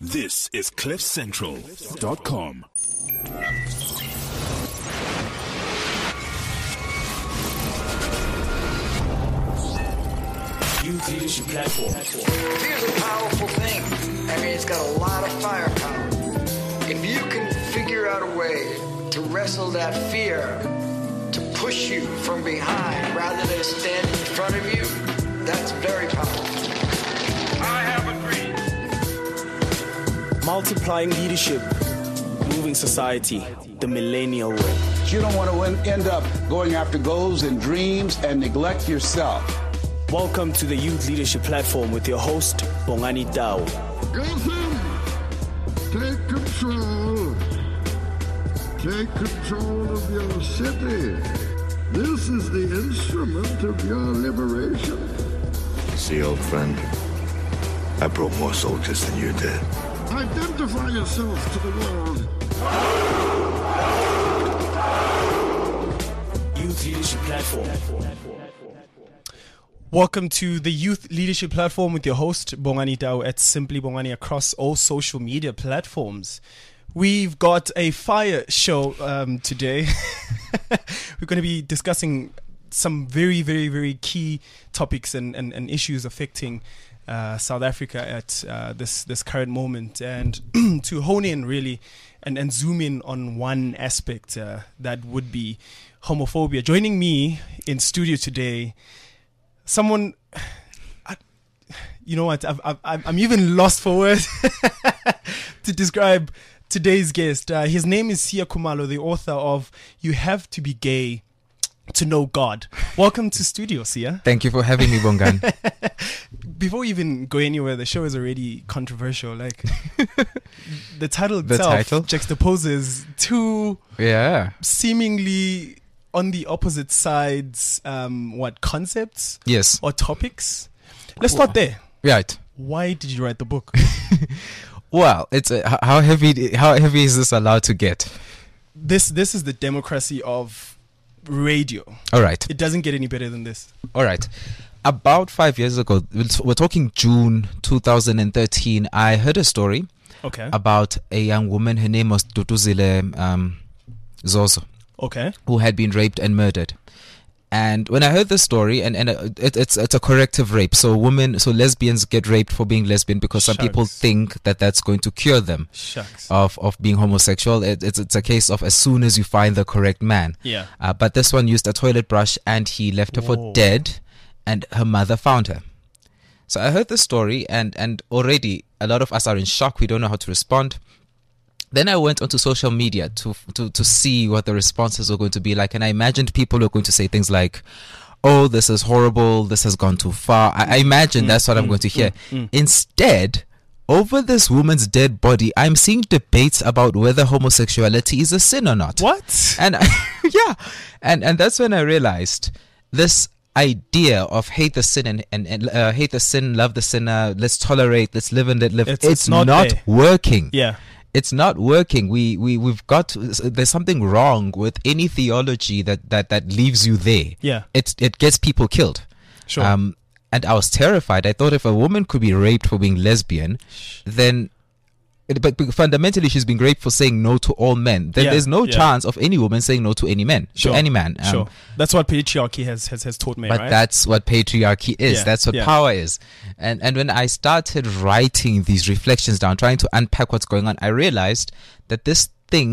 This is CliffCentral.com. Youth Leadership Platform. Fear's a powerful thing. I mean, it's got a lot of firepower. If you can figure out a way to wrestle that fear, to push you from behind rather than stand in front of you, that's very powerful. I have a dream. Multiplying leadership, moving society, the millennial way. You don't want to end up going after goals and dreams and neglect yourself. Welcome to the Youth Leadership Platform with your host, Bongani Dao. Gotham, take control. Take control of your city. This is the instrument of your liberation. See, old friend, I brought more soldiers than you did. Identify yourself to the world. Youth Leadership Platform. Welcome to the Youth Leadership Platform with your host, Bongani Dao at Simply Bongani across all social media platforms. We've got a fire show today. We're going to be discussing some very, very, very key topics and issues affecting South Africa at this current moment, and to hone in really and zoom in on one aspect that would be homophobia. Joining me in studio today, someone, you know what, I'm even lost for words to describe today's guest. His name is Siya Khumalo, the author of You Have to Be Gay to Know God. Welcome to studio, Siya. Thank you for having me, Bongan. Before we even go anywhere, the show is already controversial. Like, the title itself juxtaposes two seemingly on the opposite sides, concepts? Yes. Or topics? Let's start there. Right. Why did you write the book? Well, it's how heavy is this allowed to get? This is the democracy of radio. All right. It doesn't get any better than this. All right. About 5 years ago, we're talking June 2013, I heard a story about a young woman. Her name was Duduzile Zozo. Okay. Who had been raped and murdered. And when I heard this story, and it's a corrective rape. So lesbians get raped for being lesbian because some people think that that's going to cure them of being homosexual. It's a case of as soon as you find the correct man. Yeah. But this one used a toilet brush and he left her for dead, and her mother found her. So I heard this story, and already a lot of us are in shock. We don't know how to respond. Then I went onto social media to see what the responses were going to be like. And I imagined people were going to say things like, oh, this is horrible, this has gone too far. I imagine that's what I'm going to hear. Instead, over this woman's dead body, I'm seeing debates about whether homosexuality is a sin or not. What? And and that's when I realized this idea of hate the sin and hate the sin, love the sinner, let's tolerate, let's live and let live. It's not working. Yeah. It's not working. We've got, there's something wrong with any theology that leaves you there. Yeah. It gets people killed. Sure. And I was terrified. I thought if a woman could be raped for being lesbian, then, but fundamentally she's being raped for saying no to all men. Then there's no chance of any woman saying no to any man. Sure. To any man. Sure. That's what patriarchy has taught me, but right? That's what patriarchy is. Yeah. That's what power is. And when I started writing these reflections down, trying to unpack what's going on, I realized that this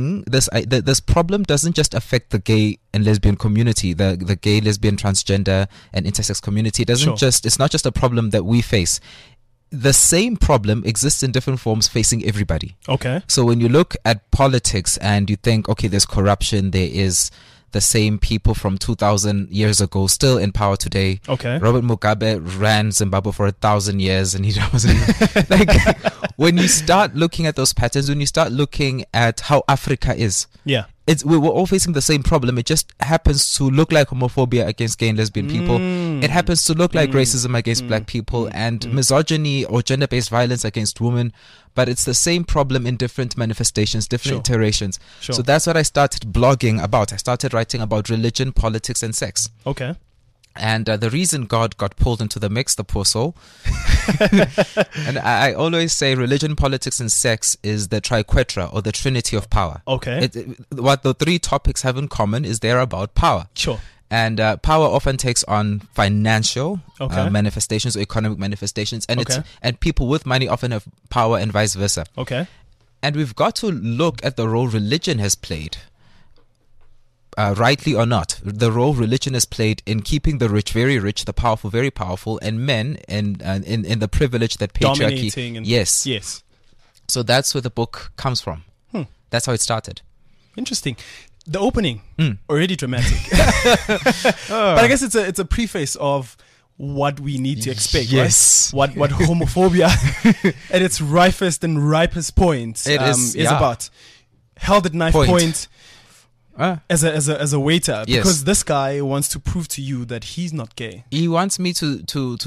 problem doesn't just affect the gay and lesbian community, the gay, lesbian, transgender, and intersex community. It doesn't it's not just a problem that we face. The same problem exists in different forms facing everybody. Okay. So when you look at politics and you think, okay, there's corruption, there is the same people from 2,000 years ago still in power today. Okay. Robert Mugabe ran Zimbabwe for 1,000 years and he wasn't like, when you start looking at those patterns, when you start looking at how Africa is, we're all facing the same problem. It just happens to look like homophobia against gay and lesbian people. It happens to look like racism against black people and misogyny or gender-based violence against women. But it's the same problem in different manifestations, different iterations. So that's what I started blogging about. I started writing about religion, politics, and sex. Okay. And the reason God got pulled into the mix, the poor soul, and I always say religion, politics, and sex is the triquetra or the trinity of power. Okay. What the three topics have in common is they're about power. Sure. And power often takes on financial Okay. manifestations or economic manifestations, and Okay. and people with money often have power, and vice versa. Okay. And we've got to look at the role religion has played. Rightly or not, the role religion has played in keeping the rich very rich, the powerful very powerful, and men in the privilege that patriarchy. Dominating. And Yes. Yes. So that's where the book comes from. That's how it started. Interesting. The opening already dramatic, but I guess it's a preface of what we need to expect. Yes. Right? What homophobia at its rifest and ripest point is about. Held at knife point as a waiter, Yes. because this guy wants to prove to you that he's not gay. He wants me to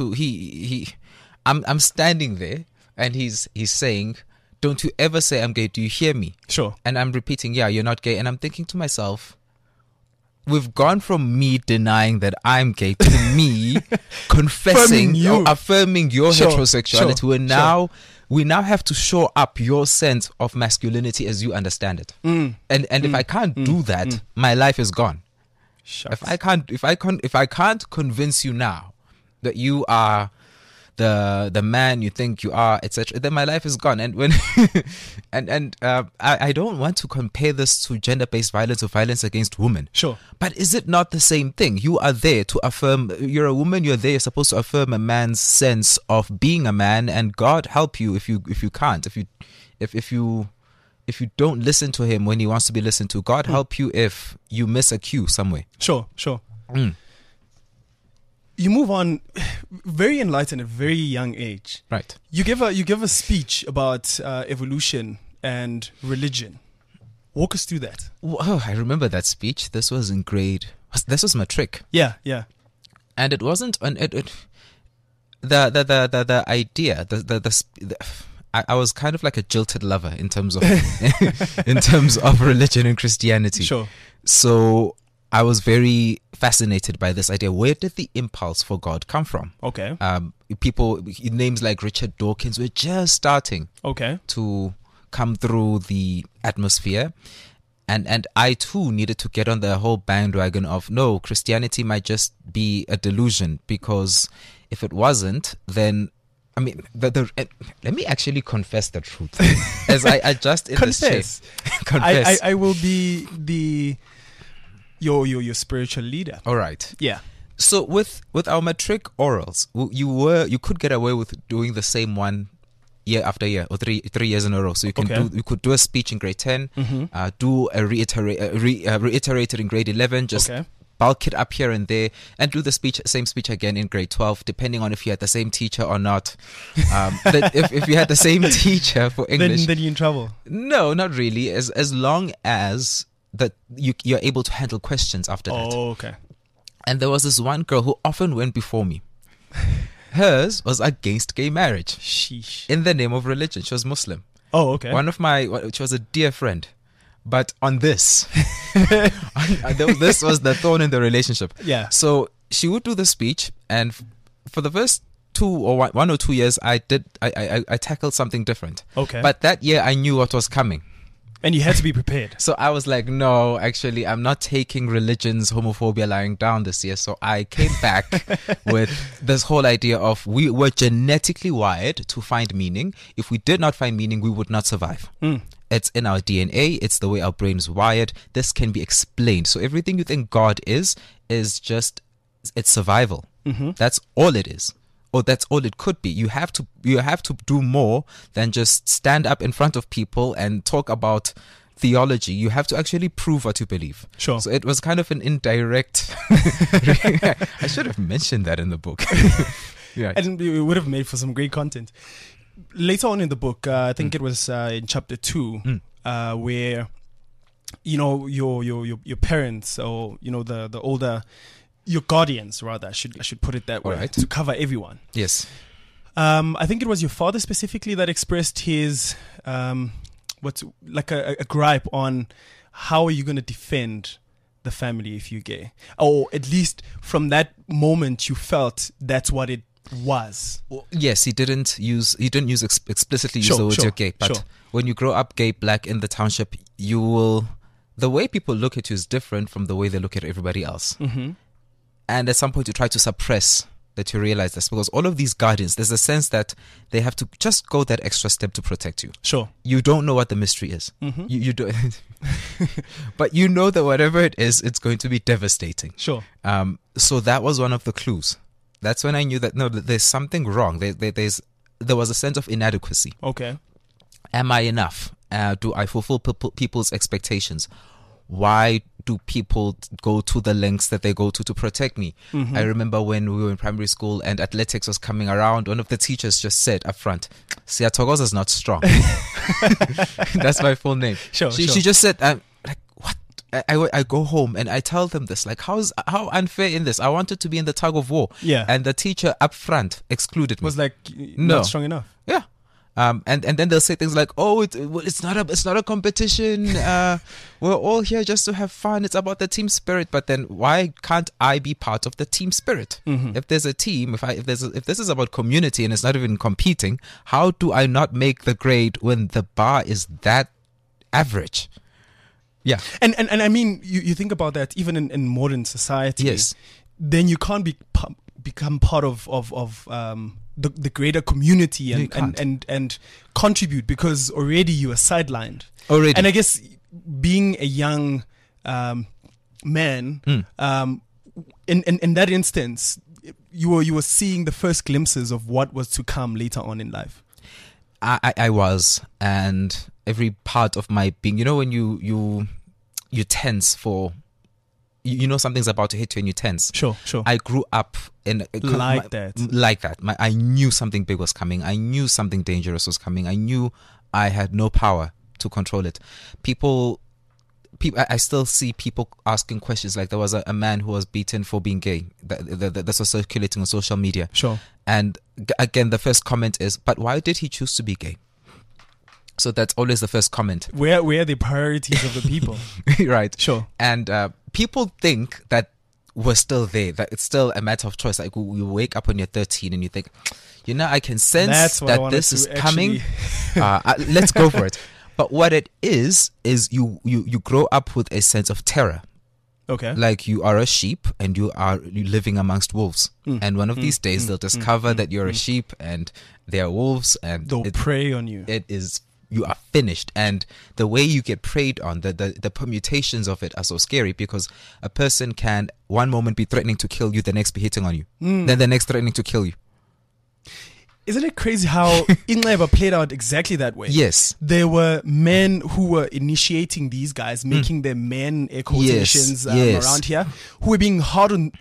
I'm standing there and he's saying, "Don't you ever say I'm gay, do you hear me?" Sure. And I'm repeating, "Yeah, you're not gay." And I'm thinking to myself, we've gone from me denying that I'm gay to me confessing or affirming your Sure, heterosexuality. sure, We now have to show up your sense of masculinity as you understand it. And if I can't do that, my life is gone. Shucks. If I can't convince you now that you are the man you think you are, etc., then my life is gone. And when I don't want to compare this to gender-based violence or violence against women. Sure. But is it not the same thing? You are there to affirm. You're a woman. You're there. You're supposed to affirm a man's sense of being a man. And God help you if you can't. If you don't listen to him when he wants to be listened to. God help you if you miss a cue somewhere. Sure. You move on, very enlightened at a very young age. Right. You give a speech about evolution and religion. Walk us through that. Oh, I remember that speech. This was in grade. This was matric. Yeah. And it wasn't the idea. I was kind of like a jilted lover in terms of religion and Christianity. Sure. So I was very fascinated by this idea. Where did the impulse for God come from? Okay. Names like Richard Dawkins were just starting to come through the atmosphere. And I too needed to get on the whole bandwagon of, no, Christianity might just be a delusion, because if it wasn't, then, I mean, let me actually confess the truth. As I adjust in this chair. Confess. I will be your spiritual leader. All right. Yeah. So with our matric orals, you could get away with doing the same one year after year, or three years in a row. So you could do a speech in grade 10, do a reiterated in grade 11, just bulk it up here and there, and do the same speech again in grade 12, depending on if you had the same teacher or not. If you had the same teacher for English, then you're in trouble. No, not really. As long as that you're able to handle questions after that. Oh, okay. And there was this one girl who often went before me. Hers was against gay marriage. Sheesh. In the name of religion. She was Muslim. Oh, okay. She was a dear friend. But on this, this was the thorn in the relationship. Yeah. So she would do the speech, and for the first 1 or 2 years, I tackled something different. Okay. But that year, I knew what was coming. And you had to be prepared. So I was like, no, actually, I'm not taking religion's homophobia lying down this year. So I came back with this whole idea of we were genetically wired to find meaning. If we did not find meaning, we would not survive. It's in our DNA. It's the way our brain is wired. This can be explained. So everything you think God is just, it's survival. That's all it is. Or that's all it could be. You have to do more than just stand up in front of people and talk about theology. You have to actually prove what you believe. Sure. So it was kind of an indirect. I should have mentioned that in the book. Yeah. And it would have made for some great content. Later on in the book, I think it was in chapter 2, where your parents, or the older. Your guardians, rather, I should put it that way, to cover everyone. Yes. I think it was your father specifically that expressed his a gripe on how are you going to defend the family if you're gay, or at least from that moment you felt that's what it was. Well, yes, he didn't explicitly use Sure, the words sure, you're gay, but sure. when you grow up gay, black in the township, the way people look at you is different from the way they look at everybody else. Mm-hmm. And at some point you try to suppress that, you realize this, because all of these guardians, there's a sense that they have to just go that extra step to protect you. Sure. You don't know what the mystery is. Mm-hmm. You don't, but you know that whatever it is, it's going to be devastating. Sure. So that was one of the clues. That's when I knew that no, there's something wrong. There was a sense of inadequacy. Okay. Am I enough? Do I fulfill people's expectations? Why do people go to the lengths that they go to protect me? Mm-hmm. I remember when we were in primary school and athletics was coming around, one of the teachers just said up front, Siyathokoza is not strong. That's my full name. Sure, She just said, like, what? I go home and I tell them this, like, how unfair in this? I wanted to be in the tug of war. Yeah. And the teacher up front excluded me. Was like, No. not strong enough. Yeah. And then they'll say things like, "Oh, it's not a competition. We're all here just to have fun. It's about the team spirit." But then, why can't I be part of the team spirit? Mm-hmm. If there's a team, if this is about community and it's not even competing, how do I not make the grade when the bar is that average? Yeah, And I mean, you think about that even in modern society. Yes. Then you can't become part of the greater community You can't. and contribute, because already you are sidelined. Already. And I guess being a young man, in that instance, you were seeing the first glimpses of what was to come later on in life. I was, and every part of my being, when you tense for, you know something's about to hit you and you tense. Sure. I grew up in Like that. Like that. I knew something big was coming. I knew something dangerous was coming. I knew I had no power to control it. People. I still see people asking questions. Like, there was a man who was beaten for being gay. That was circulating on social media. Sure. And again, the first comment is, "But why did he choose to be gay?" So that's always the first comment. Where are the priorities of the people? Right. Sure. And people think that we're still there, that it's still a matter of choice. Like, you wake up when you're 13 and you think, I can sense That's what I that wanted this to is actually- coming. Let's go for it. But what it is you grow up with a sense of terror. Okay. Like, you are a sheep and you're living amongst wolves. And one of these days they'll discover that you're a sheep and they're wolves, and They'll prey on you. You are finished. And the way you get preyed on, the permutations of it are so scary, because a person can one moment be threatening to kill you, the next be hitting on you, then the next threatening to kill you. Isn't it crazy how Ingleba played out exactly that way? Yes. There were men who were initiating these guys, making them men, air quotations, Yes. around here, who were being hard on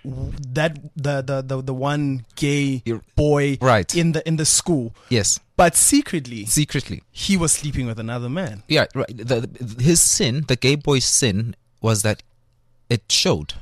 the one gay boy Right. in the school. Yes. But secretly, Secretly. he was sleeping with another man. Yeah, right. His sin, the gay boy's sin, was that it showed.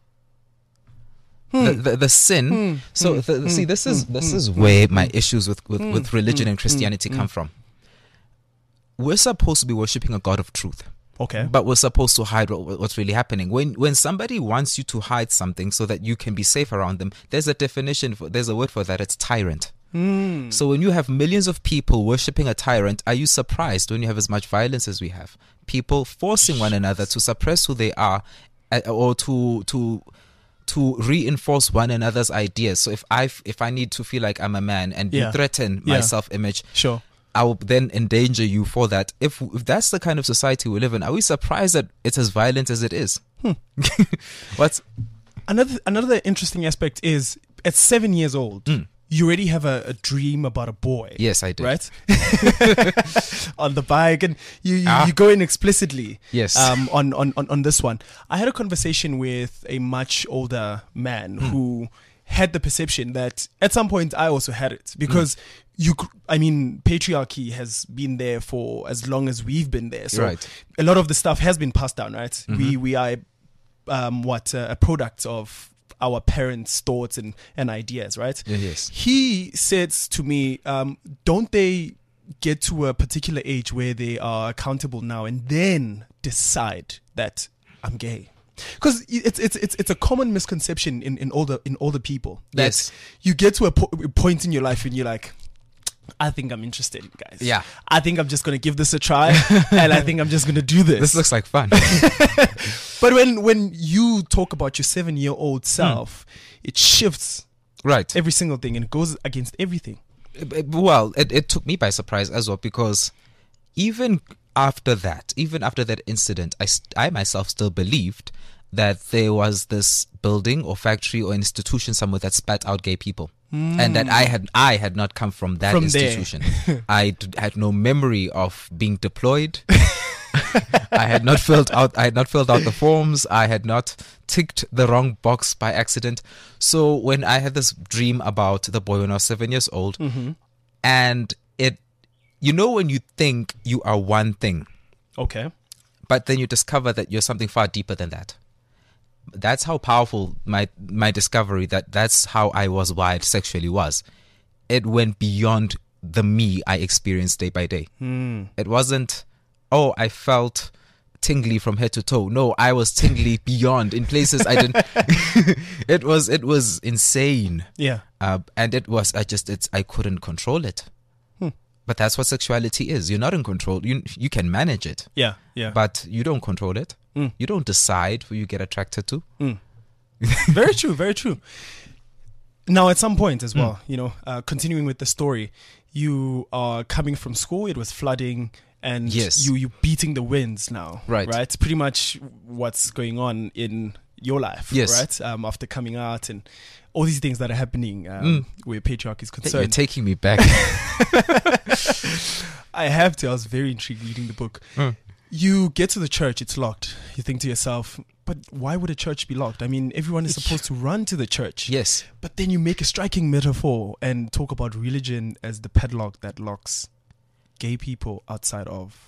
The sin. So see, this is where my issues with religion and Christianity come from. We're supposed to be worshipping a God of truth. Okay. But we're supposed to hide what's really happening. When somebody wants you to hide something so that you can be safe around them, there's a definition there's a word for that. It's tyrant. So when you have millions of people worshipping a tyrant, are you surprised when you have as much violence as we have? People forcing one another to suppress who they are, or to reinforce one another's ideas. So if I need to feel like I'm a man and you threaten my self-image, sure, I will then endanger you for that. If that's the kind of society we live in, are we surprised that it's as violent as it is? What's another interesting aspect is, at 7 years old, you already have a dream about a boy. Yes, I do. Right? On the bike, and you go in explicitly. Yes. On this one, I had a conversation with a much older man who had the perception that at some point I also had it, because patriarchy has been there for as long as we've been there. So right. A lot of the stuff has been passed down, right? We are a product of our parents' thoughts and ideas, right? Yes. He says to me, don't they get to a particular age where they are accountable now and then decide that I'm gay? Because it's a common misconception in older people that Yes. you get to a point in your life and you're like, I think I'm interested, guys. Yeah. I think I'm just gonna give this a try, and I think I'm just gonna do this. This looks like fun. But when you talk about your 7-year-old self, it shifts Right. every single thing and it goes against everything. Well, it took me by surprise as well, because even after that incident, I myself still believed that there was this building or factory or institution somewhere that spat out gay people. And that I had not come from that institution. I had no memory of being deployed. I had not filled out the forms. I had not ticked the wrong box by accident. So when I had this dream about the boy when I was 7 years old, and when you think you are one thing, Okay. but then you discover that you're something far deeper than that. That's how powerful my discovery that's how I was wired sexually was. It went beyond the me I experienced day by day. It wasn't, oh, I felt tingly from head to toe. No, I was tingly beyond in places I didn't. It was insane. Yeah. And it was, I couldn't control it. But that's what sexuality is. You're not in control. You can manage it. Yeah. Yeah. But you don't control it. You don't decide who you get attracted to. Very true. Very true. Now, at some point as well, continuing with the story, you are coming from school. It was flooding, and Yes. you beating the winds now. Right. Right. It's pretty much what's going on in your life. Yes. Right. After coming out and all these things that are happening where patriarchy is You're concerned. taking me back. I have to. I was very intrigued reading the book. You get to the church, it's locked. You think to yourself, but why would a church be locked? I mean, everyone is supposed to run to the church. Yes. But then you make a striking metaphor and talk about religion as the padlock that locks gay people outside of.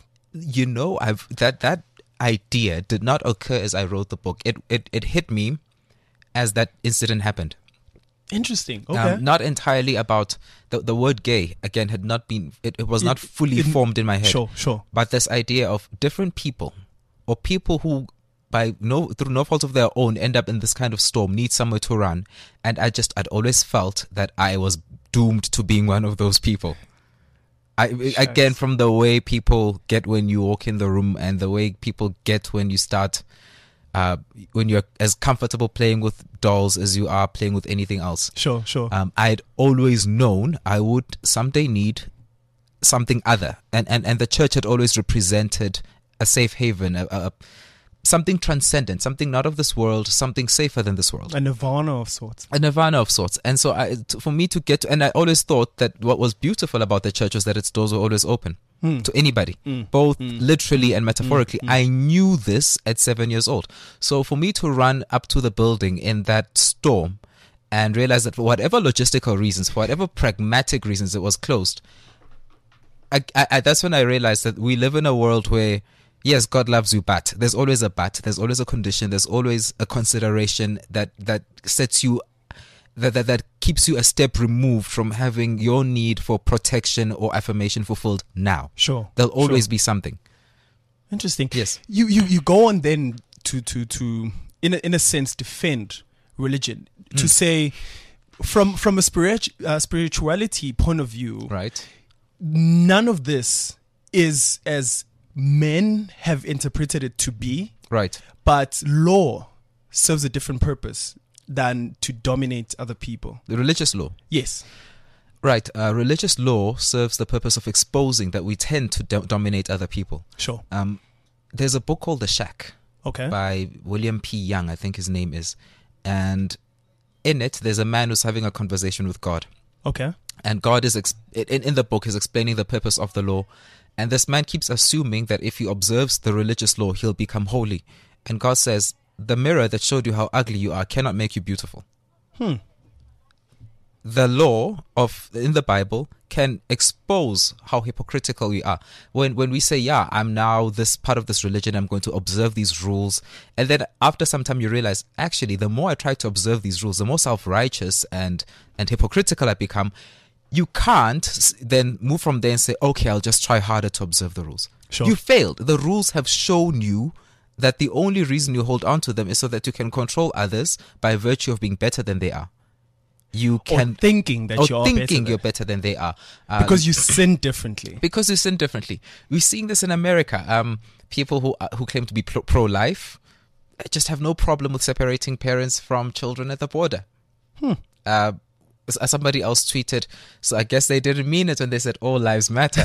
That idea did not occur as I wrote the book. It hit me as that incident happened. Interesting. Okay. Not entirely about the word gay, again, had not been, it was not fully formed in my head. Sure. But this idea of different people, or people who through no fault of their own end up in this kind of storm, need somewhere to run. And I'd always felt that I was doomed to being one of those people. Again, from the way people get when you walk in the room and the way people get when you start, when you're as comfortable playing with dolls as you are playing with anything else. Sure. I'd always known I would someday need something other. And the church had always represented a safe haven, something transcendent, something not of this world, something safer than this world. A nirvana of sorts. And so for me to get, and I always thought that what was beautiful about the church was that its doors were always open to anybody, both literally and metaphorically. I knew this at 7 years old. So for me to run up to the building in that storm and realize that for whatever logistical reasons, for whatever pragmatic reasons it was closed, that's when I realized that we live in a world where, yes, God loves you, but there's always a but. There's always a condition. There's always a consideration that sets you, that keeps you a step removed from having your need for protection or affirmation fulfilled now. Sure. There'll always be something. Interesting. Yes. You go on then to in a sense defend religion, to say from a spirituality point of view, right? None of this is as men have interpreted it to be, right? But law serves a different purpose than to dominate other people. The religious law. Yes. Right. Religious law serves the purpose of exposing that we tend to dominate other people. Sure. There's a book called The Shack. Okay. By William P. Young, I think his name is. And in it, there's a man who's having a conversation with God. Okay. And God is, in the book, is explaining the purpose of the law. And this man keeps assuming that if he observes the religious law, he'll become holy. And God says, the mirror that showed you how ugly you are cannot make you beautiful. The law in the Bible can expose how hypocritical we are. When we say, yeah, I'm now this part of this religion, I'm going to observe these rules. And then after some time you realize, actually, the more I try to observe these rules, the more self-righteous and hypocritical I become. You can't then move from there and say, okay, I'll just try harder to observe the rules. Sure. You failed. The rules have shown you that the only reason you hold on to them is so that you can control others by virtue of being better than they are. You can thinking that you're better than they are because you sin differently. Because you sin differently. We're seeing this in America. People who claim to be pro-life just have no problem with separating parents from children at the border. Somebody else tweeted, so I guess they didn't mean it when they said all lives matter.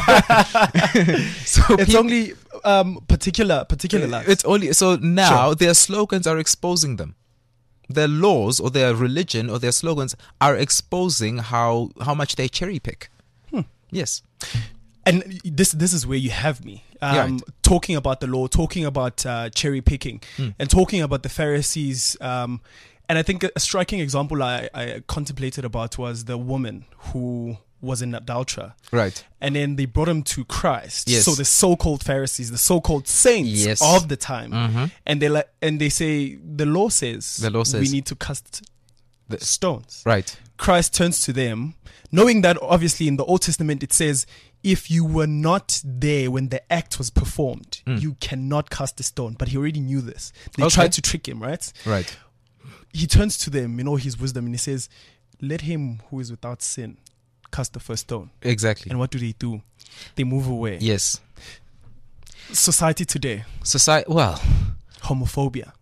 So it's only particular lives. It's only so now their slogans are exposing them. Their laws or their religion or their slogans are exposing how much they cherry pick. Yes. And this is where you have me Right. talking about the law, talking about cherry picking, and talking about the Pharisees. And I think a striking example I contemplated about was the woman who was an adulterer. Right. And then they brought him to Christ. Yes. So the so-called Pharisees, the so-called saints of the time, and they say the law says we need to cast the stones. Right. Christ turns to them, knowing that obviously in the Old Testament it says, if you were not there when the act was performed, you cannot cast a stone. But he already knew this. They tried to trick him, right? Right. He turns to them in all his wisdom and he says, let him who is without sin cast the first stone. Exactly. And what do? They move away. Yes. Society today. Well, homophobia.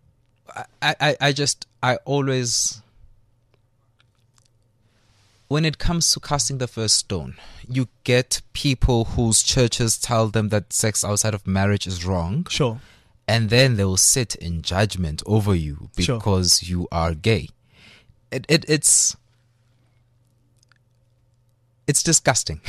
I always, when it comes to casting the first stone, you get people whose churches tell them that sex outside of marriage is wrong. Sure. And then they will sit in judgment over you because you are gay. It's disgusting.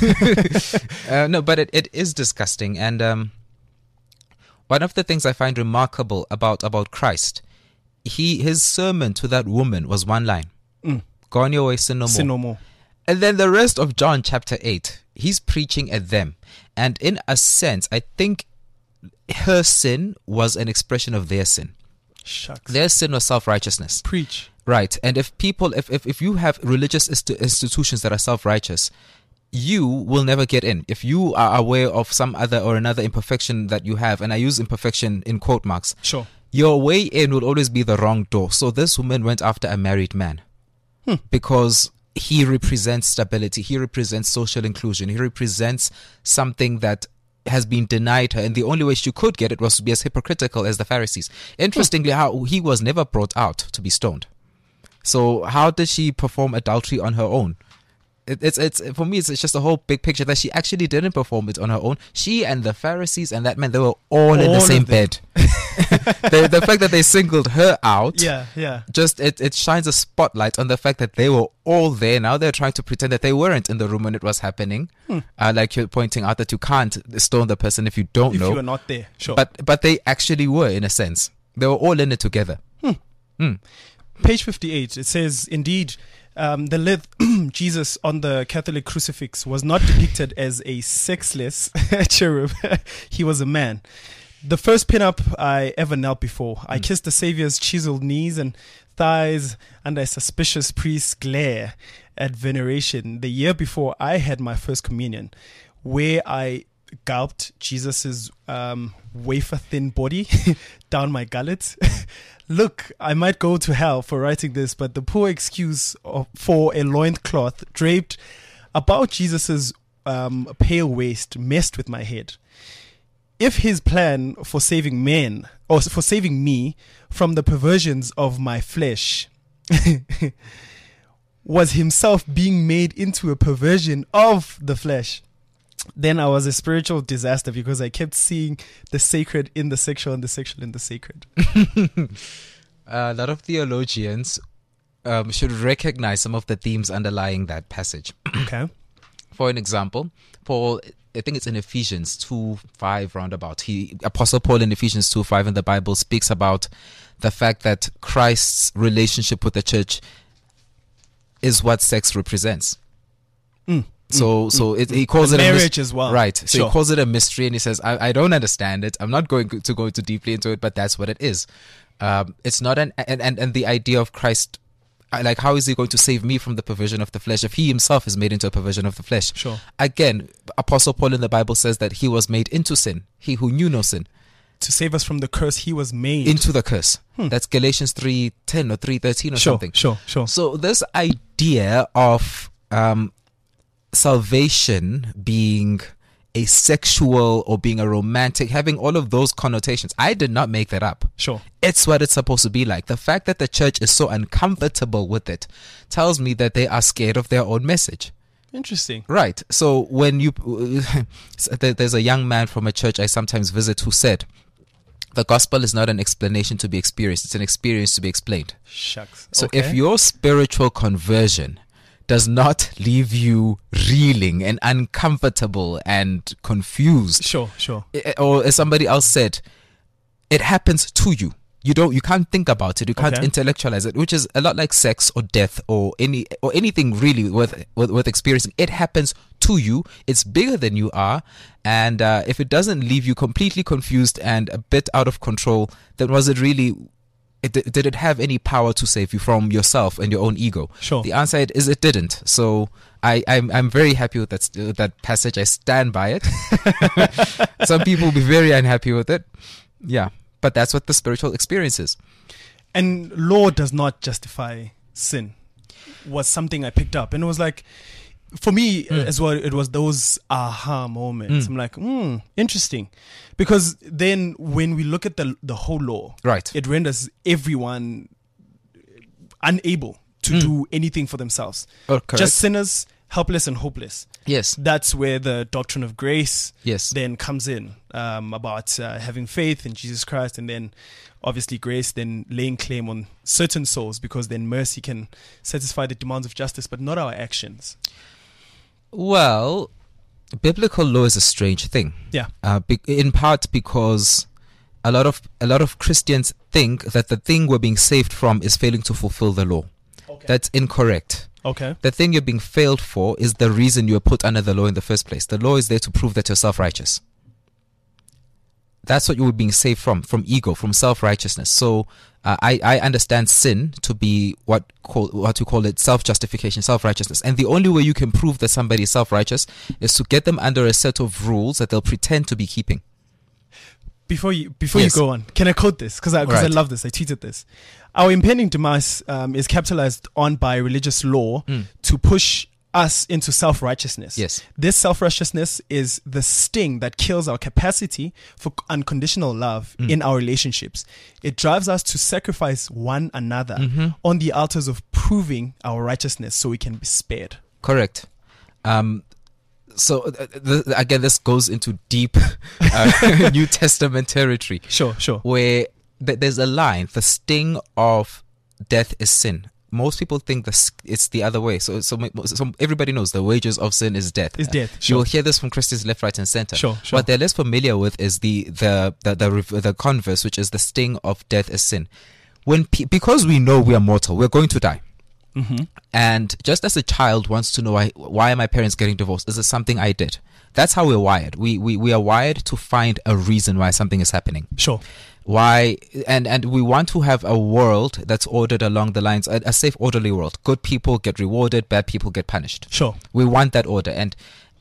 No, but it is disgusting. And one of the things I find remarkable about Christ, his sermon to that woman was one line: "Go on your way, sin no more." Sin no more. And then the rest of John chapter 8, he's preaching at them. And in a sense, I think her sin was an expression of their sin. Shucks. Their sin was self-righteousness. Preach. Right. And if you have religious institutions that are self-righteous, you will never get in. If you are aware of some other or another imperfection that you have, and I use imperfection in quote marks, sure, your way in will always be the wrong door. So this woman went after a married man because he represents stability. He represents social inclusion. He represents something that has been denied her, and the only way she could get it was to be as hypocritical as the Pharisees. Interestingly, how he was never brought out to be stoned. So how did she perform adultery on her own? It's for me, it's just a whole big picture that she actually didn't perform it on her own. She and the Pharisees and that man, they were all in the same bed. The fact that they singled her out, just it shines a spotlight on the fact that they were all there. Now they're trying to pretend that they weren't in the room when it was happening. Like you're pointing out that you can't stone the person if you don't know. If you are not there, sure. But they actually were, in a sense. They were all in it together. Page 58, it says, indeed, the Jesus on the Catholic crucifix was not depicted as a sexless cherub. He was a man. The first pin-up I ever knelt before. I kissed the Savior's chiseled knees and thighs under a suspicious priest's glare at veneration the year before I had my first communion, where I gulped Jesus's wafer-thin body down my gullet. Look, I might go to hell for writing this, but the poor excuse for a loincloth draped about Jesus's pale waist messed with my head. If his plan for saving men, or for saving me from the perversions of my flesh, was himself being made into a perversion of the flesh, then I was a spiritual disaster because I kept seeing the sacred in the sexual and the sexual in the sacred. A lot of theologians should recognize some of the themes underlying that passage. Okay. For an example, Paul, I think it's in Ephesians 2:5 roundabout. Apostle Paul in Ephesians 2:5 in the Bible speaks about the fact that Christ's relationship with the church is what sex represents. He calls it marriage as well, right? So he calls it a mystery, and he says, "I don't understand it. I'm not going to go too deeply into it, but that's what it is. It's not and the idea of Christ, like, how is he going to save me from the perversion of the flesh if he himself is made into a perversion of the flesh? Sure. Again, Apostle Paul in the Bible says that he was made into sin, he who knew no sin, to save us from the curse, he was made into the curse. That's Galatians 3:10 or 3:13 or something. Sure. So this idea of salvation being a sexual or being a romantic, having all of those connotations, I did not make that up. Sure. It's what it's supposed to be like. The fact that the church is so uncomfortable with it tells me that they are scared of their own message. Interesting. Right. So when there's a young man from a church I sometimes visit who said, the gospel is not an explanation to be experienced, it's an experience to be explained. Shucks. So Okay. if your spiritual conversion does not leave you reeling and uncomfortable and confused, Sure. or as somebody else said, it happens to you. You can't think about it. You can't Okay. intellectualize it, which is a lot like sex or death or anything really worth experiencing. It happens to you. It's bigger than you are, and if it doesn't leave you completely confused and a bit out of control, then was it really? Did it have any power to save you from yourself and your own ego? Sure. The answer is it didn't. So I'm very happy with that passage. I stand by it. Some people will be very unhappy with it. Yeah. But that's what the spiritual experience is. And law does not justify sin was something I picked up. And it was like, for me as well, it was those aha moments. I'm like, interesting. Because then when we look at the whole law, right, it renders everyone unable to do anything for themselves. Oh, correct. Just sinners, helpless and hopeless. Yes. That's where the doctrine of grace yes. then comes in, about having faith in Jesus Christ, and then obviously grace then laying claim on certain souls, because then mercy can satisfy the demands of justice, but not our actions. Well, biblical law is a strange thing. Yeah. In part because a lot of Christians think that the thing we're being saved from is failing to fulfill the law. Okay. That's incorrect. Okay. The thing you're being failed for is the reason you were put under the law in the first place. The law is there to prove that you're self-righteous. That's what you were being saved from ego, from self-righteousness. So I understand sin to be what you call it, self-justification, self-righteousness. And the only way you can prove that somebody is self-righteous is to get them under a set of rules that they'll pretend to be keeping. Before you Yes. go on, can I quote this? Because I Right. love this. I tweeted this. Our impending demise is capitalized on by religious law to push us into self-righteousness. Yes. This self-righteousness is the sting that kills our capacity for unconditional love in our relationships. It drives us to sacrifice one another on the altars of proving our righteousness so we can be spared. Correct. So again, this goes into deep New Testament territory. Sure. Where there's a line: the sting of death is sin. Most people think it's the other way. So everybody knows the wages of sin is death. Is death. Sure. You'll hear this from Christians left, right, and center. Sure. What they're less familiar with is the converse, which is the sting of death is sin. Because we know we are mortal, we're going to die. And just as a child wants to know why are my parents getting divorced, is it something I did? That's how we're wired. We are wired to find a reason why something is happening. Sure. Why? And we want to have a world that's ordered along the lines, a safe, orderly world. Good people get rewarded, bad people get punished. Sure. We want that order, and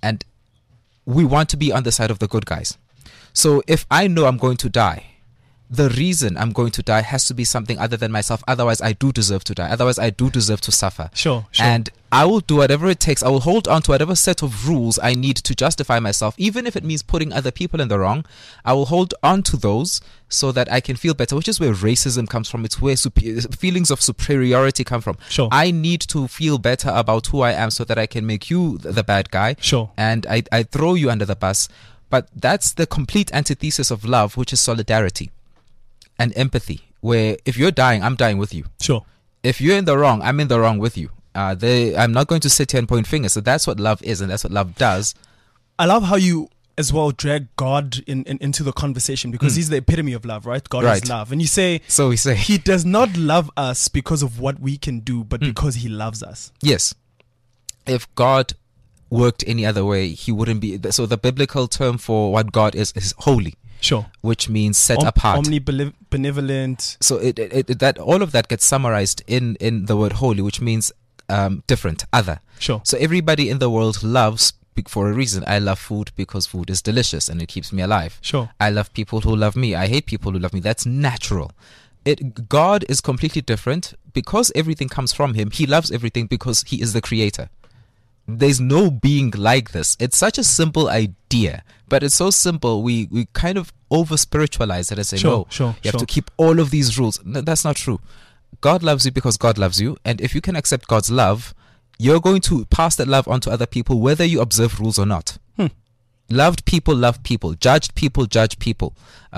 we want to be on the side of the good guys. So if I know I'm going to die, the reason I'm going to die has to be something other than myself. Otherwise, I do deserve to die. Otherwise, I do deserve to suffer. Sure. And I will do whatever it takes. I will hold on to whatever set of rules I need to justify myself, even if it means putting other people in the wrong. I will hold on to those so that I can feel better, which is where racism comes from. It's where feelings of superiority come from. Sure. I need to feel better about who I am so that I can make you the bad guy. Sure. And I throw you under the bus. But that's the complete antithesis of love, which is solidarity and empathy, where if you're dying, I'm dying with you. Sure. If you're in the wrong, I'm in the wrong with you. I'm not going to sit here and point fingers. So that's what love is, and that's what love does. I love how you as well drag God into the conversation, because he's the epitome of love, right? God is love. And you say, so we say, he does not love us because of what we can do, but because he loves us. Yes. If God worked any other way, he wouldn't be. So the biblical term for what God is holy. Sure. Which means set apart. Omnibenevolent. So that all of that gets summarized in the word holy, which means different, other. Sure. So everybody in the world loves for a reason. I love food because food is delicious and it keeps me alive. Sure. I love people who love me. I hate people who love me. That's natural. God is completely different because everything comes from him. He loves everything because he is the creator. There's no being like this. It's such a simple idea, but it's so simple. We kind of over spiritualize it and say, no, you have to keep all of these rules. No, that's not true. God loves you because God loves you. And if you can accept God's love, you're going to pass that love on to other people, whether you observe rules or not. Loved people love people. Judged people judge people.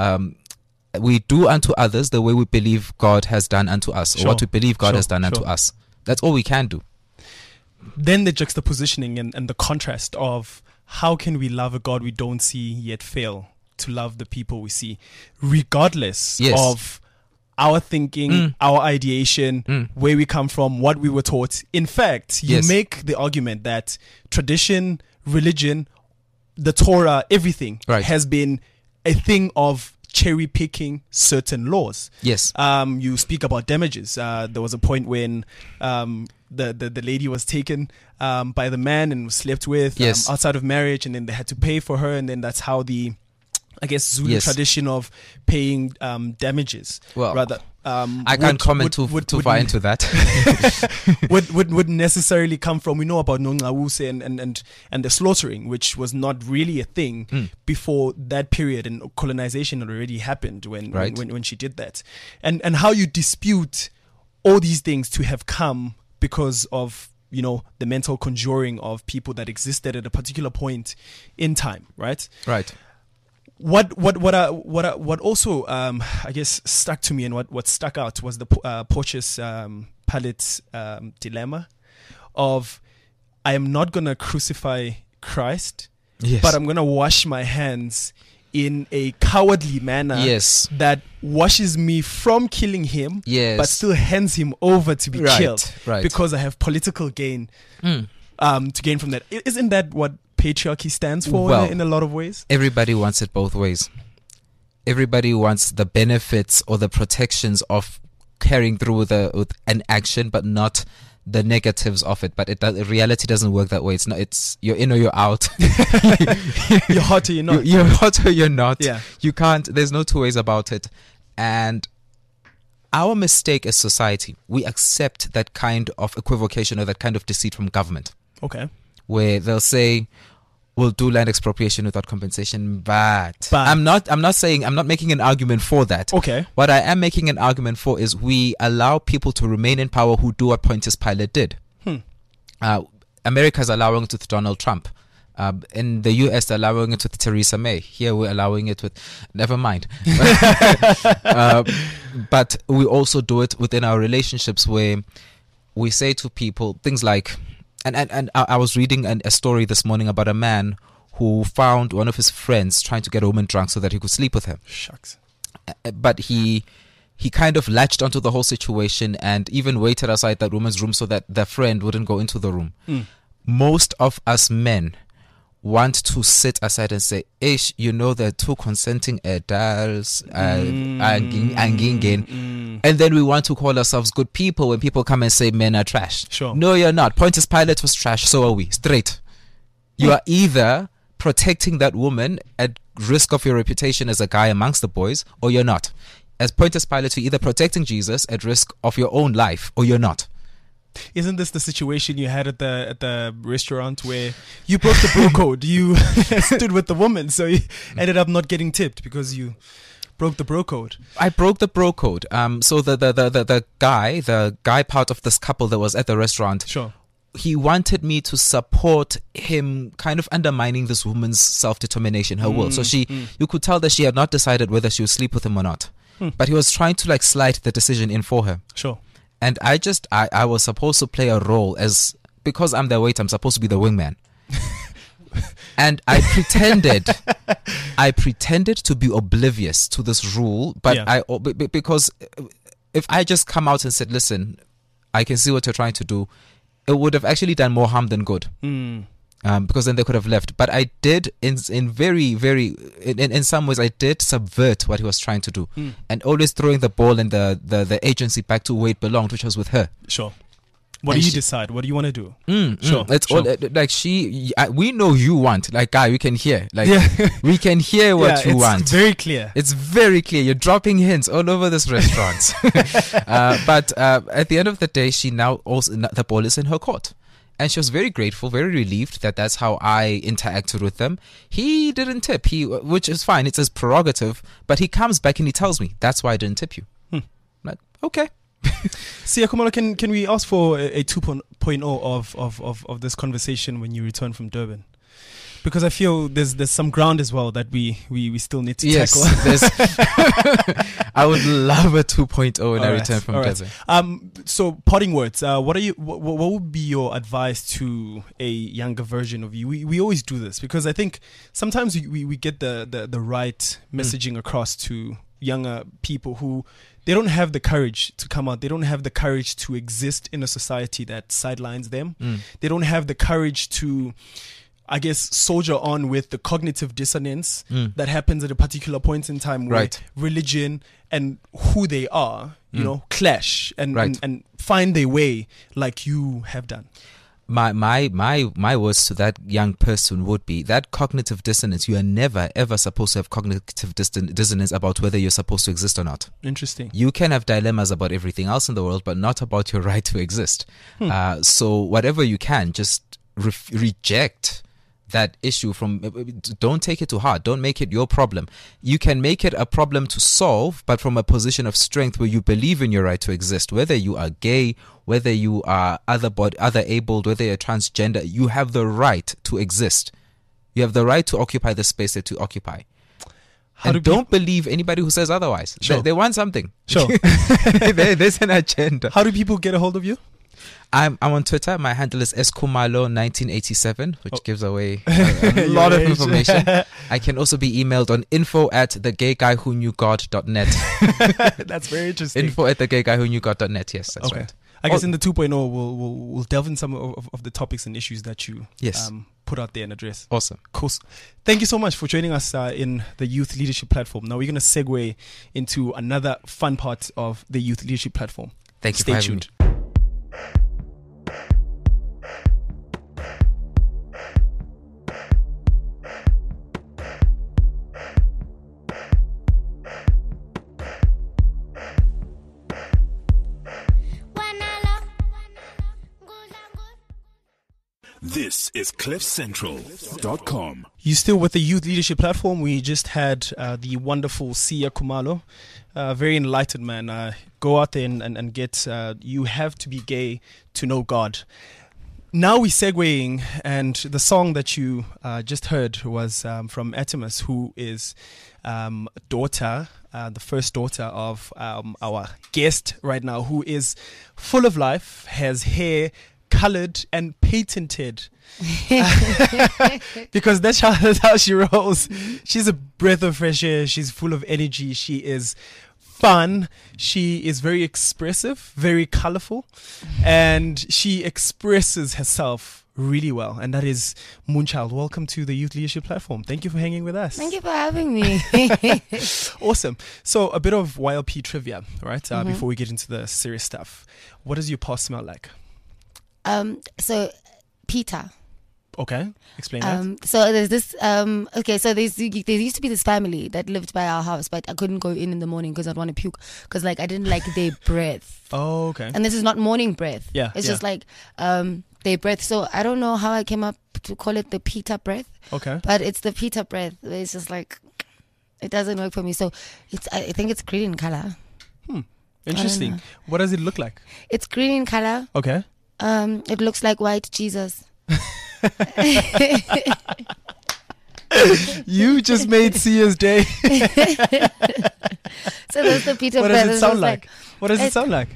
We do unto others the way we believe God has done unto us, or what we believe God has done unto us. That's all we can do. Then the juxtapositioning and the contrast of how can we love a God we don't see yet fail to love the people we see, regardless of our thinking, our ideation, where we come from, what we were taught. In fact, you make the argument that tradition, religion, the Torah, everything has been a thing of cherry picking certain laws. Yes. You speak about damages. There was a point when the lady was taken by the man and was slept with outside of marriage, and then they had to pay for her, and then that's how the, I guess, Zulu tradition of paying damages. Well, rather, I can't comment too far into that. would necessarily come from, we know about Nongawuse and the slaughtering, which was not really a thing before that period, and colonization had already happened when she did that, and how you dispute all these things to have come because of, you know, the mental conjuring of people that existed at a particular point in time, right? Right. What also I guess stuck to me, and what stuck out was the Porteous Pilate's dilemma of, I am not gonna crucify Christ, but I'm gonna wash my hands in a cowardly manner that washes me from killing him, but still hands him over to be killed because I have political gain to gain from that. Isn't that what patriarchy stands for in a lot of ways? Everybody wants it both ways. Everybody wants the benefits or the protections of carrying through with an action, but not the negatives of it. But reality doesn't work that way. It's not. It's you're in or you're out. You're hot or you're not. You're hot or you're not. Yeah. You can't. There's no two ways about it. And our mistake as society, we accept that kind of equivocation or that kind of deceit from government. Okay. Where they'll say, we'll do land expropriation without compensation, but I'm not making an argument for that. Okay. What I am making an argument for is we allow people to remain in power who do what Pontius Pilate did. America's allowing it with Donald Trump. In the US, they're allowing it with Theresa May. Here, we're allowing it with... Never mind. But we also do it within our relationships, where we say to people things like... And I was reading a story this morning about a man who found one of his friends trying to get a woman drunk so that he could sleep with her. Shucks. But he kind of latched onto the whole situation and even waited outside that woman's room so that their friend wouldn't go into the room. Most of us men want to sit aside and say, Ish, you know, there are two consenting adults, and then we want to call ourselves good people when people come and say men are trash. Sure. No, you're not. Pontius Pilate was trash, so are we. Straight. You are either protecting that woman at risk of your reputation as a guy amongst the boys, or you're not. As Pontius Pilate, you're either protecting Jesus at risk of your own life, or you're not. Isn't this the situation you had at the restaurant where you broke the bro code? You stood with the woman, so you ended up not getting tipped because you broke the bro code. I broke the bro code. So the guy part of this couple that was at the restaurant, sure, he wanted me to support him kind of undermining this woman's self-determination, her will. So you could tell that she had not decided whether she would sleep with him or not. But he was trying to like slide the decision in for her. Sure. And I was supposed to play a role because I'm the waiter, I'm supposed to be the wingman. And I pretended to be oblivious to this rule, but because if I just come out and said, listen, I can see what you're trying to do, it would have actually done more harm than good. Because then they could have left. But I did, in some ways, I did subvert what he was trying to do, and always throwing the ball and the agency back to where it belonged, which was with her. Sure. What And do you she- decide? What do you want to do? It's Sure. all like we know you want, like, guy, we can hear, like, Yeah. we can hear what Yeah, you it's want. very clear. It's very clear. You're dropping hints all over this restaurant. But at the end of the day, she now also, the ball is in her court. And she was very grateful, very relieved that that's how I interacted with them. He didn't tip, which is fine. It's his prerogative. But he comes back and he tells me, that's why I didn't tip you. I'm like, okay. Sia Khumalo, can we ask for a 2.0 of this conversation when you return from Durban? Because I feel there's some ground as well that we still need to tackle. I would love a 2.0 when I return from all right. Durban. So parting words. What would be your advice to a younger version of you? We always do this because I think sometimes we get the right messaging across to younger people who they don't have the courage to come out. They don't have the courage to exist in a society that sidelines them. They don't have the courage to, I guess, soldier on with the cognitive dissonance that happens at a particular point in time where religion and who they are, you know, clash and find their way like you have done. My words to that young person would be that cognitive dissonance. You are never ever supposed to have cognitive dissonance about whether you're supposed to exist or not. Interesting. You can have dilemmas about everything else in the world, but not about your right to exist. So whatever you can, just reject that issue from. Don't take it too hard. Don't make it your problem. You can make it a problem to solve, but from a position of strength where you believe in your right to exist. Whether you are gay, whether you are other abled, whether you're transgender, you have the right to exist. You have the right to occupy the space that you occupy. Don't believe anybody who says otherwise. Sure. They want something. Sure. There's an agenda. How do people get a hold of you? I'm on Twitter. My handle is Eskumalo1987, which gives away a lot of information. I can also be emailed on info@thegayguyWhoKnewGod.net. That's very interesting. Info@thegayguyWhoKnewGod.net. Yes, that's right. I guess in the 2.0, we'll delve in some of the topics and issues that you put out there and address. Awesome. Cool. Thank you so much for joining us in the Youth Leadership Platform. Now we're going to segue into another fun part of the Youth Leadership Platform. Thank you Stay for having tuned. me. This is CliffCentral.com. You still with the Youth Leadership Platform? We just had the wonderful Sia Khumalo, very enlightened man. Go out there and get. You have to be gay to know God. Now we're segueing, and the song that you just heard was from Atimus, who is daughter, the first daughter of our guest right now, who is full of life, has hair colored and patented because that's how she rolls. She's a breath of fresh air. She's full of energy. She is fun. She is very expressive, very colorful, and she expresses herself really well. And that is Moonchild. Welcome to the Youth Leadership Platform. Thank you for hanging with us. Thank you for having me. Awesome. So a bit of YLP trivia, right? Before we get into the serious stuff. What does your past smell like? So Peter. Okay, explain that. So there's this. Okay, so there used to be this family that lived by our house, but I couldn't go in the morning because I'd want to puke because like I didn't like their breath. Oh, okay. And this is not morning breath. Yeah, it's just like their breath. So I don't know how I came up to call it the Peter breath. Okay. But it's the Peter breath. It's just like it doesn't work for me. So I think it's green in color. Interesting. What does it look like? It's green in color. Okay. It looks like white Jesus. You just made Sia's day. So that's the Peter What breath. does it sound like? What does it sound like?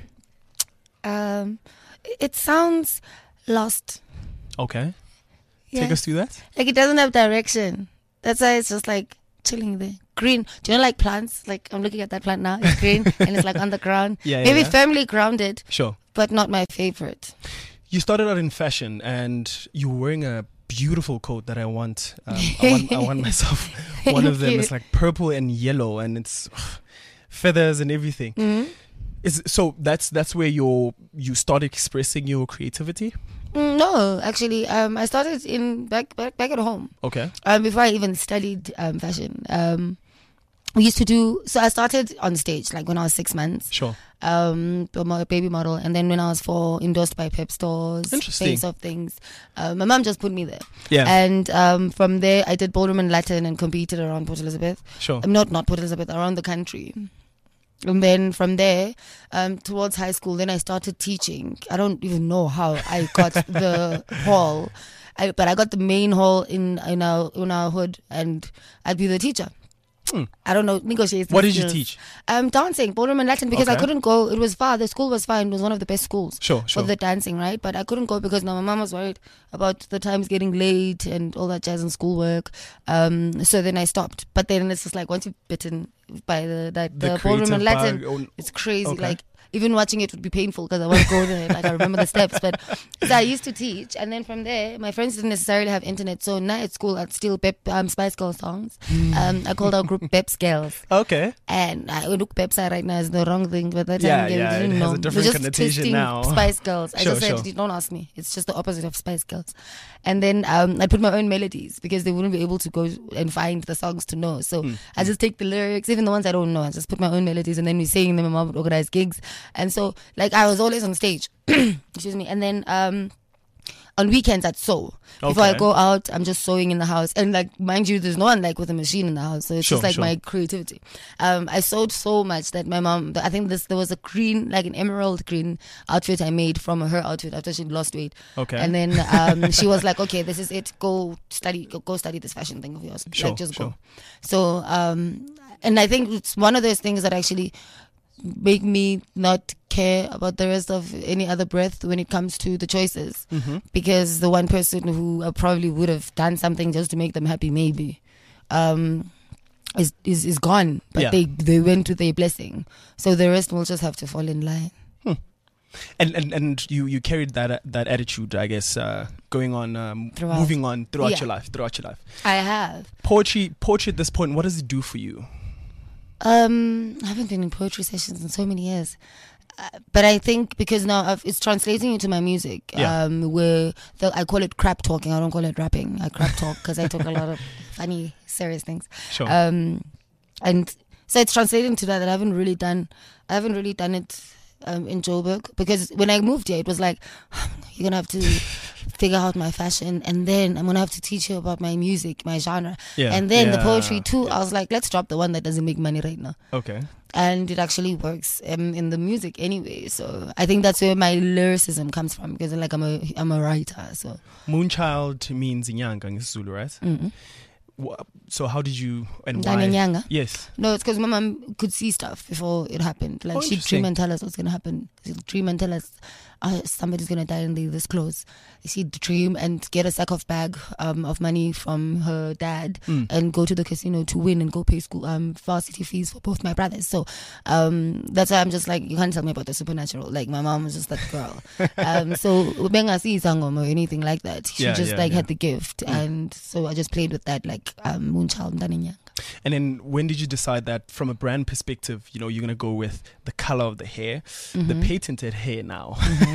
It sounds lost. Okay. Yeah. Take us through that. Like it doesn't have direction. That's why it's just like chilling there. Green. Do you know like plants? Like I'm looking at that plant now. It's green and it's like on the ground. Maybe family grounded. Sure. But not my favorite. You started out in fashion and you were wearing a beautiful coat that I want. I want myself one of them. It's like purple and yellow and it's feathers and everything. So that's where you start expressing your creativity? No, actually, I started in back at home. Okay. Before I even studied fashion. We used to do, so I started on stage like when I was 6 months. Sure. Baby model, and then when I was 4, endorsed by Pep Stores. Interesting. Face of things. My mom just put me there. Yeah. And from there, I did ballroom and Latin and competed around Port Elizabeth. Sure. Not Port Elizabeth, around the country. And then from there, towards high school, then I started teaching. I don't even know how I got the hall, but I got the main hall in our hood, and I'd be the teacher. I don't know, negotiating. What did you teach? Dancing, ballroom and Latin, because Okay. I couldn't go. It was far. The school was far. It was one of the best schools Sure. for the dancing, right? But I couldn't go because now my mom was worried about the times getting late and all that jazz and schoolwork. So then I stopped. But then it's just like once you're bitten by the ballroom and Latin, it's crazy. Okay. Like even watching it would be painful because I want to go there. Like I remember the steps. But so I used to teach, and then from there, my friends didn't necessarily have internet. So now at school, I'd steal Spice Girls songs. I called our group Peps Girls. Okay. And I look Pepsi right now is the wrong thing, but that Yeah, time yeah, didn't it has know. a different We're just connotation twisting now. Spice Girls. I Sure, just said, sure. don't ask me. It's just the opposite of Spice Girls. And then I put my own melodies because they wouldn't be able to go and find the songs to know. So I just take the lyrics, even the ones I don't know. I just put my own melodies, and then we sing them. My mom would organize gigs, and so like I was always on stage. Excuse me. And then on weekends I'd sew. Before I Okay. go out, I'm just sewing in the house. And like, mind you, there's no one like with a machine in the house. So it's Sure, just like sure. my creativity. I sewed so much that my mom, I think there was a green, like an emerald green outfit I made from her outfit after she lost weight. Okay. And then she was like, okay, this is it. Go study this fashion thing of yours. Sure, like just sure. go. So, and I think it's one of those things that actually make me not care about the rest of any other breath when it comes to the choices, because the one person who probably would have done something just to make them happy maybe is gone, but Yeah. they went with their blessing, so the rest will just have to fall in line. And you carried that attitude, I guess, going on, Throughout. moving on throughout Yeah. your life. I have Poetry at this point, what does it do for you? I haven't been in poetry sessions in so many years. But I think because now it's translating into my music, Yeah. where I call it crap talking. I don't call it rapping. I crap talk because I talk a lot of funny, serious things. Sure. And so it's translating to that I haven't really done it in Joburg, because when I moved here, it was like, you're gonna have to figure out my fashion, and then I'm gonna have to teach you about my music, my genre, Yeah. and then the Yeah. poetry too. I was like, let's drop the one that doesn't make money right now. Okay. And it actually works in the music anyway. So I think that's where my lyricism comes from, because like I'm a writer. So Moonchild means Inyanga in Zulu, right? Mm-hmm. So how did you and Done why? in Nyanga? Yes. No, it's because my mom could see stuff before it happened. Like she'd interesting. dream and tell us what's gonna happen. She'd dream and tell us somebody's gonna die and leave this clothes. She'd dream and get a sack of bag of money from her dad and go to the casino to win and go pay school varsity fees for both my brothers. So that's why I'm just like, you can't tell me about the supernatural. Like my mom was just that girl. So Benga see sangom or anything like that. She Yeah, just yeah, like yeah. had the gift, and so I just played with that, like Moonchild Ndaninyanga. And then when did you decide that from a brand perspective, you're going to go with the color of the hair, the patented hair now,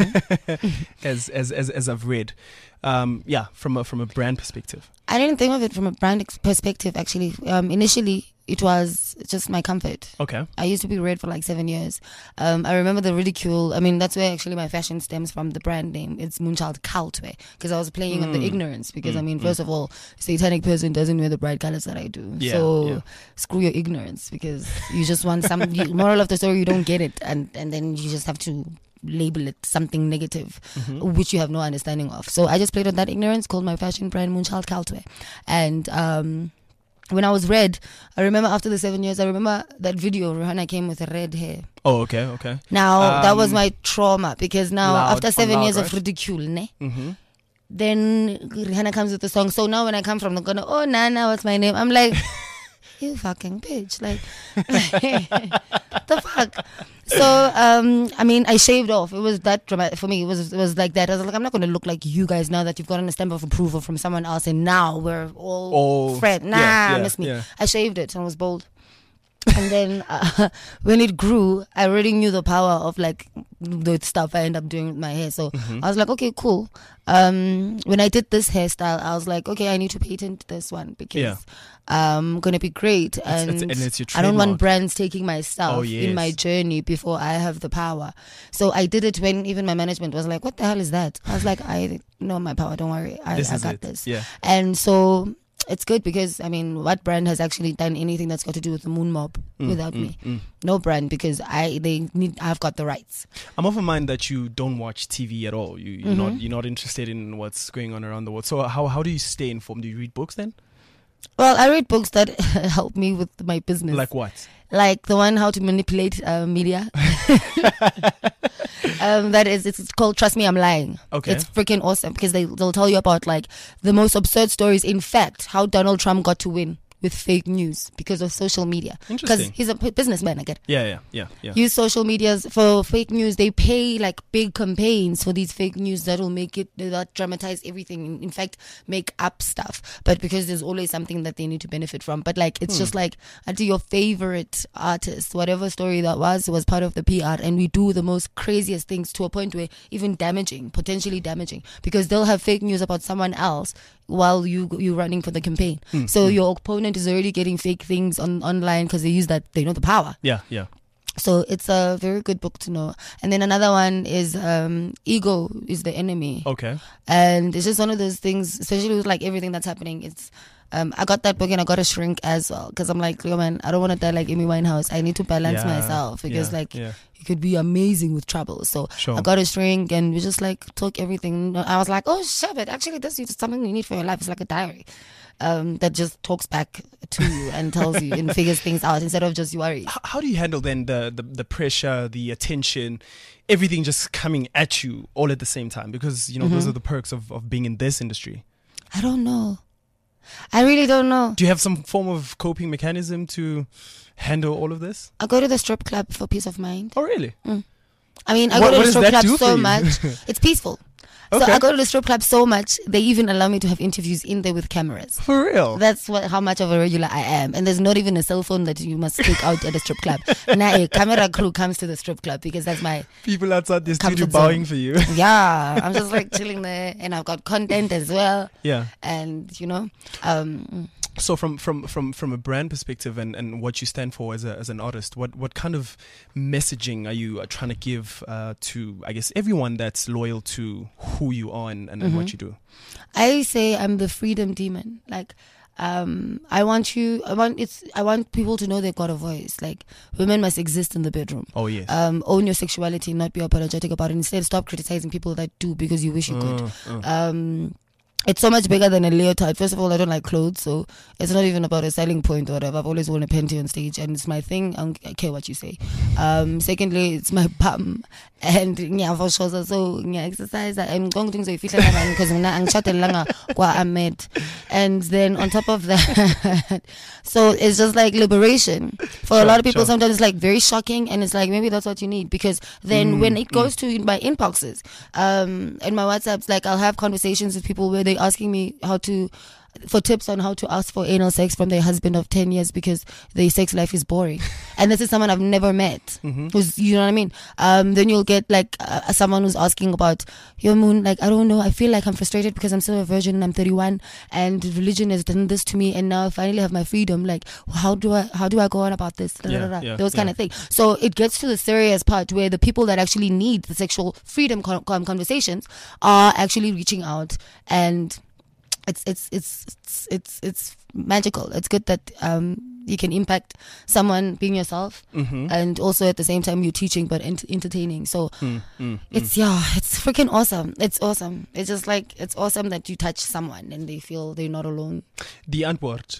as I've read. From a brand perspective. I didn't think of it from a brand perspective, actually. Initially, it was just my comfort. Okay. I used to be red for like 7 years. I remember the ridicule. I mean, that's where actually my fashion stems from, the brand name. It's Moonchild Cultwear, because I was playing on the ignorance. Because, I mean, first of all, satanic person doesn't wear the bright colors that I do. Yeah, so yeah. screw your ignorance, because you just want some... moral of the story, you don't get it. And then you just have to label it something negative, which you have no understanding of. So I just played on that ignorance, called my fashion brand Moonchild Cultwear. And... when I was red, I remember after the 7 years, I remember that video, Rihanna came with red hair. Oh, okay. Now, that was my trauma, because now, Loud, after 7 years right? of ridicule, then Rihanna comes with the song. So now when I come from the corner, oh, Nana, what's my name? I'm like, you fucking bitch. Like, the fuck? So, I mean, I shaved off. It was that dramatic for me. It was like that. I was like, I'm not going to look like you guys now that you've gotten a stamp of approval from someone else, and now we're all friends. Nah, yeah, miss me. yeah. I shaved it and was bold. And then when it grew, I already knew the power of like the stuff I end up doing with my hair. So I was like, okay, cool. When I did this hairstyle, I was like, okay, I need to patent this one because I'm gonna be great, and it's your I don't want trademark. brands taking my stuff Oh, in my yes. journey before I have the power. So I did it when even my management was like, what the hell is that? I was like, I know my power, don't worry, I got this. Yeah. And so it's good because, I mean, what brand has actually done anything that's got to do with the Moon Mob without me? No brand, because I've got the rights. I'm of a mind that you don't watch TV at all. You're not interested in what's going on around the world. So how do you stay informed? Do you read books then? Well, I read books that help me with my business. Like what? Like the one, How to Manipulate Media. It's called Trust Me, I'm Lying. Okay. It's freaking awesome because they'll tell you about like the most absurd stories. In fact, how Donald Trump got to win with fake news because of social media. Because Interesting. he's a businessman, I get. Yeah. Use social medias for fake news. They pay like big campaigns for these fake news that will make it, that dramatize everything. In fact, make up stuff. But because there's always something that they need to benefit from. But like, it's just like, until your favorite artist, whatever story that was part of the PR. And we do the most craziest things to a point where even potentially damaging. Because they'll have fake news about someone else while you're running for the campaign. So your opponent is already getting fake things online because they use that, they know the power. Yeah. So it's a very good book to know. And then another one is Ego is the Enemy. Okay. And it's just one of those things, especially with like everything that's happening. It's I got that book and I got a shrink as well because I'm like, yo man, I don't want to die like Amy Winehouse. I need to balance myself because it could be amazing with trouble. So I got a shrink and we just like took everything. I was like, oh shit, but actually this is something you need for your life. It's like a diary that just talks back to you and tells you and figures things out instead of just worry. How do you handle then the pressure, the attention, everything just coming at you all at the same time? Because those are the perks of being in this industry. I don't know. I really don't know. Do you have some form of coping mechanism to handle all of this? I go to the strip club for peace of mind. Oh, really? I mean, I go to the strip club so much. It's peaceful. So I go to the strip club so much, they even allow me to have interviews in there with cameras. For real? That's how much of a regular I am. And there's not even a cell phone that you must take out at a strip club. Now a camera crew comes to the strip club because that's my people outside the studio comfort bowing zone. for you. Yeah, I'm just like chilling there, and I've got content as well. Yeah. And So from a brand perspective and what you stand for as an artist, what kind of messaging are you trying to give to, I guess, everyone that's loyal to who you are and what you do? I say I'm the freedom demon. Like, I want people to know they've got a voice. Like, women must exist in the bedroom. Oh yes. Own your sexuality, not be apologetic about it. Instead, stop criticizing people that do because you wish you could. It's so much bigger than a leotard. First of all, I don't like clothes, so it's not even about a selling point or whatever. I've always worn a panty on stage, and it's my thing. I don't care what you say. Secondly, it's my bum, and for sure, so exercise. I'm going to say because I'm Ahmed. And then on top of that, so it's just like liberation for a lot of people. Sometimes it's like very shocking, and it's like maybe that's what you need, because then when it goes to my inboxes, and my WhatsApps, like I'll have conversations with people where they asking me for tips on how to ask for anal sex from their husband of 10 years because their sex life is boring. And this is someone I've never met. Who's, you know what I mean? Then you'll get like someone who's asking about, yo Moon, like I don't know, I feel like I'm frustrated because I'm still a virgin and I'm 31 and religion has done this to me and now I finally have my freedom. Like how do I go on about this? Those kind of things. So it gets to the serious part where the people that actually need the sexual freedom conversations are actually reaching out, and it's magical. It's good that you can impact someone being yourself, and also at the same time you're teaching but entertaining. So it's freaking awesome. It's awesome. It's just like, it's awesome that you touch someone and they feel they're not alone. The Antwoord.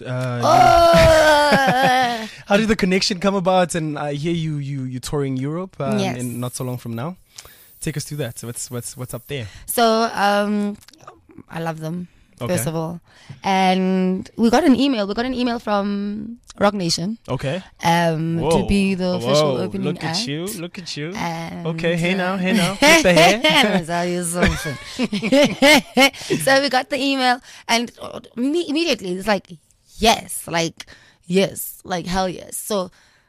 How did the connection come about? And I hear you touring Europe in not so long from now. Take us through that. So what's up there? So I love them. First of all, and we got an email from Rock Nation. Okay. To be the official opening look act. Look at you. And okay, hey now, with the hair. I'll tell you something. So we got the email, and immediately it's like, yes, like hell yes. So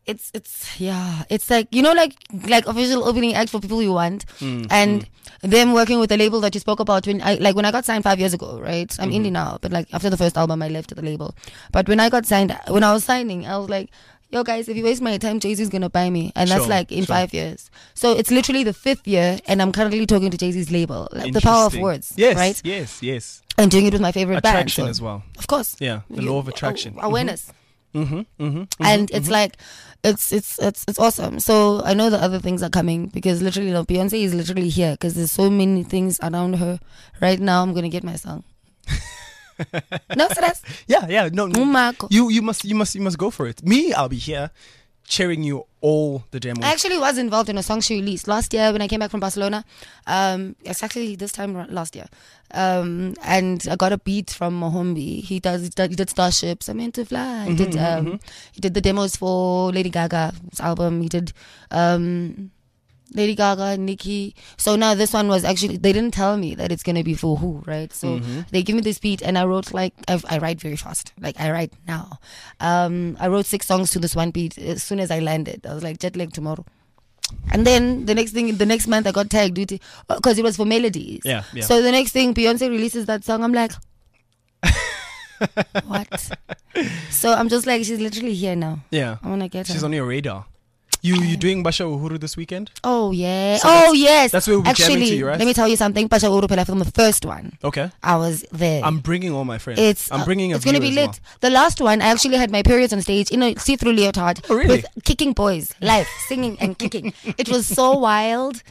it's like, you know, like official opening act for people you want, and them working with the label that you spoke about when I got signed 5 years ago, right? I'm indie now, but like after the first album I left the label. But when I got signed, when I was signing, I was like, yo guys, if you waste my time, Jay-Z's gonna buy me, and that's like in 5 years. So it's literally the 5th year, and I'm currently talking to Jay-Z's label. Like, the power of words, yes, right? Yes. And doing it with my favorite band. Attraction as well. Of course. Yeah, the law of attraction. Awareness. And it's like, it's awesome. So I know the other things are coming, because literally, Beyonce is literally here, because there's so many things around her. Right now, I'm gonna get my song. No stress. Yeah. No. You must go for it. Me, I'll be here, cheering you all the demos. I actually was involved in a song she released last year when I came back from Barcelona. It's actually this time last year. And I got a beat from Mohombi. He did Starships, I'm Meant to Fly. He did the demos for Lady Gaga's album. He did Lady Gaga, Nicki. So now this one was actually, they didn't tell me that it's going to be for who, right? So they give me this beat, and I wrote I write very fast. Like, I write now. I wrote 6 songs to this one beat as soon as I landed. I was like, jet lag tomorrow. And then the next month I got tagged because it was for melodies. Yeah. So the next thing, Beyonce releases that song. I'm like, what? So I'm just like, she's literally here now. Yeah. I want to get her. She's on your radar. You doing Basha Uhuru this weekend? Oh yeah. So yes. That's where we'll be jamming to you, right? Let me tell you something. Basha Uhuru Pela from the first one. Okay. I was there. I'm bringing all my friends. I'm bringing It's going to be lit. Well. The last one, I actually had my periods on stage in a see-through leotard. Oh, really? With kicking boys, live, singing and kicking. It was so wild.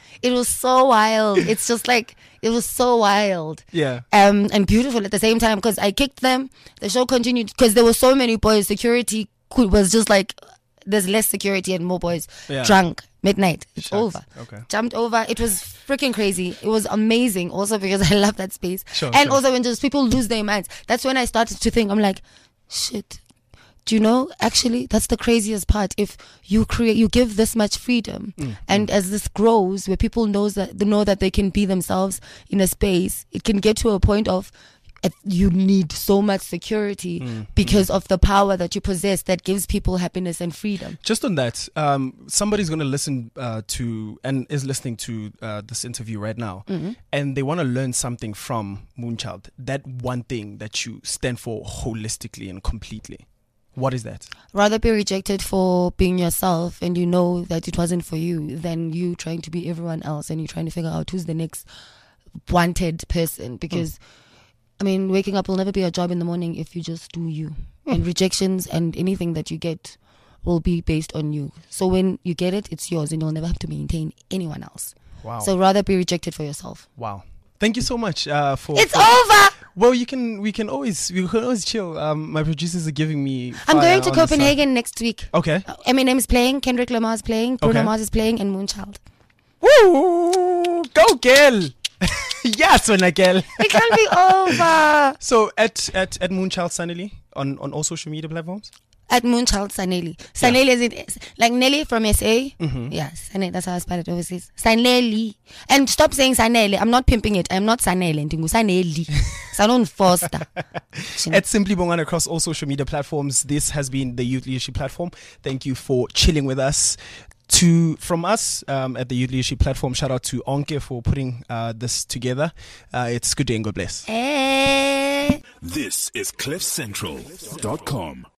It's just like, it was so wild. Yeah. And beautiful at the same time, because I kicked them. The show continued because there were so many boys. Security was just like, there's less security and more boys drunk. Midnight. It's over. Okay. Jumped over. It was freaking crazy. It was amazing. Also because I love that space. Sure. Also when just people lose their minds. That's when I started to think, I'm like, shit. Do you know, actually, that's the craziest part. If you give this much freedom, and as this grows, where people know that they can be themselves in a space, it can get to a point of, you need so much security because of the power that you possess that gives people happiness and freedom. Just on that, somebody's going to listen to and is listening to this interview right now, and they want to learn something from Moonchild. That one thing that you stand for holistically and completely. What is that? Rather be rejected for being yourself, and you know that it wasn't for you, than you trying to be everyone else and you're trying to figure out who's the next wanted person. Because I mean, waking up will never be a job in the morning if you just do you. And rejections and anything that you get will be based on you. So when you get it, it's yours, and you'll never have to maintain anyone else. Wow. So rather be rejected for yourself. Wow. Thank you so much for. It's over. Well, we can always chill. My producers are giving me. I'm going to Copenhagen next week. Okay. Eminem is playing, Kendrick Lamar is playing, Bruno Mars is playing, and Moonchild. Woo! Go, girl! Yes, when I girl. It can be over. So at Moonchild Sanelli on all social media platforms. At Moonchild Sanelli. Sanelli is like Nelly from SA. Yes, that's how I spell it overseas. Sanelli. And stop saying Sanelli. I'm not pimping it. I'm not Sanelli. Sanelli. Sanon Foster. At Simply Bongani across all social media platforms. This has been the Youth Leadership Platform. Thank you for chilling with us. From us at the Youth Leadership Platform, shout out to Onke for putting this together. It's good day and God bless. This is CliffCentral.com.